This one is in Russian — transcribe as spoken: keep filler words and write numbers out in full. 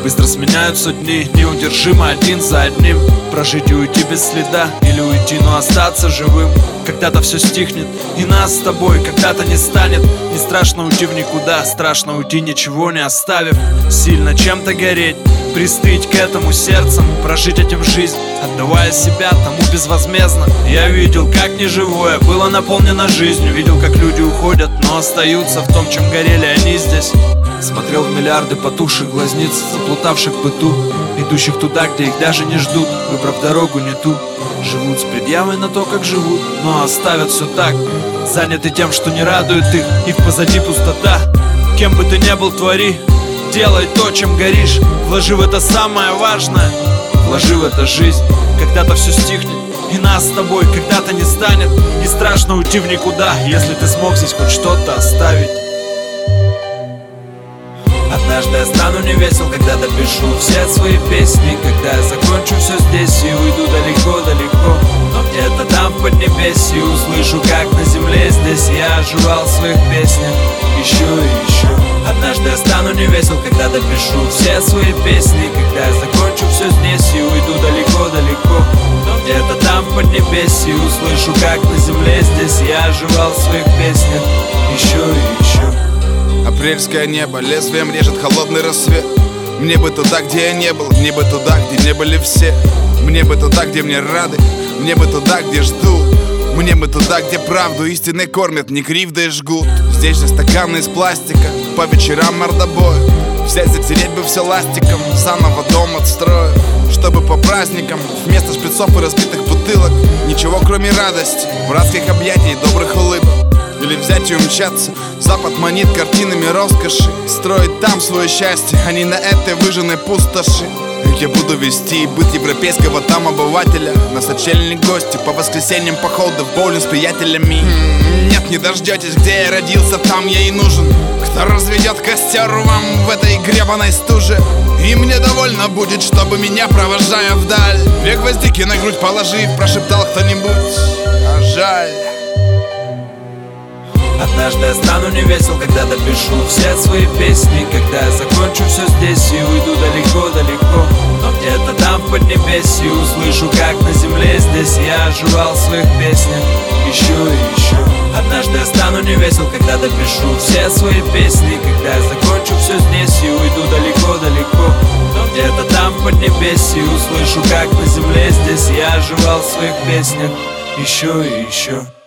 Быстро сменяются дни, неудержимо один за одним. Прожить и уйти без следа, или уйти, но остаться живым. Когда-то все стихнет, и нас с тобой когда-то не станет. Не страшно уйти в никуда, страшно уйти, ничего не оставив. Сильно чем-то гореть, пристыть к этому сердцем, прожить этим жизнь, отдавая себя тому безвозмездно. Я видел, как неживое было наполнено жизнью. Видел, как люди уходят, но остаются в том, чем горели они здесь. Смотрел в миллиарды потухших глазниц, заплутавших в быту, идущих туда, где их даже не ждут, выбрав дорогу не ту. Живут с предъявой на то, как живут, но оставят все так, заняты тем, что не радует их, их позади пустота. Кем бы ты ни был, твори, делай то, чем горишь. Вложи в это самое важное, вложи в это жизнь. Когда-то все стихнет, и нас с тобой когда-то не станет. Не страшно уйти в никуда, если ты смог здесь хоть что-то оставить. Однажды я стану невесел, когда допишу все свои песни, когда я закончу все здесь и уйду далеко-далеко. Но где-то там в Поднебесье услышу, как на земле здесь я оживал в своих песнях еще и еще. Однажды я стану невесел, когда допишу все свои песни, когда я закончу все здесь и уйду далеко-далеко. Но где-то там в Поднебесье услышу, как на земле здесь я оживал в своих песнях еще и еще. Апрельское небо лезвием режет холодный рассвет. Мне бы туда, где я не был, мне бы туда, где не были все. Мне бы туда, где мне рады, мне бы туда, где ждут. Мне бы туда, где правду истинной кормят, не кривдой жгут. Здесь же стаканы из пластика, по вечерам мордобой. Взять, затереть бы все ластиком, заново дом отстрою. Чтобы по праздникам вместо шприцов и разбитых бутылок ничего кроме радости, братских объятий и добрых улыбок. Или взять и умчаться, Запад манит картинами роскоши, строить там свое счастье, а не на этой выжженной пустоши. Я буду вести быт европейского там обывателя, на сочельник гости, по воскресеньям походы в боулинг с приятелями. Нет, не дождетесь, где я родился, там я и нужен. Кто разведет костер вам в этой гребаной стуже? И мне довольно будет, чтобы меня, провожая вдаль, две гвоздики на грудь положив, прошептал кто-нибудь, а жаль. Однажды я стану невесел, когда допишу все свои песни, когда я закончу все здесь и уйду далеко-далеко. Но где-то там в Поднебесье услышу, как на земле здесь я оживал в своих песнях еще и еще. Однажды я стану невесел, когда допишу все свои песни, когда я закончу все здесь и уйду далеко-далеко. Но где-то там в Поднебесье услышу, как на земле здесь я оживал в своих песнях еще и еще.